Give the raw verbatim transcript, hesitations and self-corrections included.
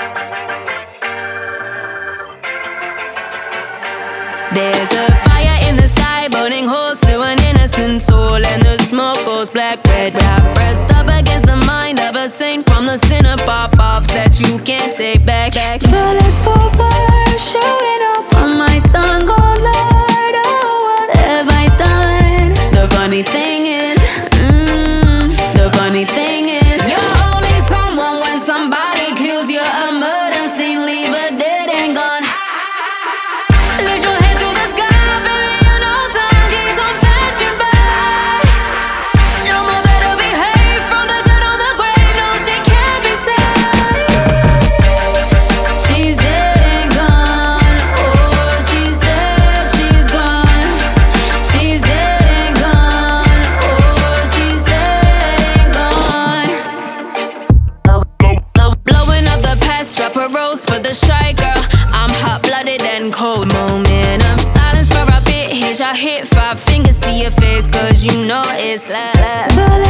There's a fire in the sky, burning holes to an innocent soul, and the smoke goes black, red. Rap pressed up against the mind of a saint from the sinner pop-offs that you can't take back. Bullets fall fire, shooting up from my tongue. Oh Lord, oh, what have I done? The funny thing is, mm, the funny thing is, you're only someone when somebody kills you. A murder scene, leave a dead and gone. Let your head to the sky, baby, you know time keeps on passing by. No more better behave, from the dirt on the grave, no, she can't be saved. She's dead and gone, oh, she's dead, she's gone. She's dead and gone, oh, she's dead and gone. Blow, blow, blowing up the past, drop a rose for the shy girl. I'm hot-blooded and cold. Momentum, silence for a bit. Here's your hit, five fingers to your face, cause you know it's like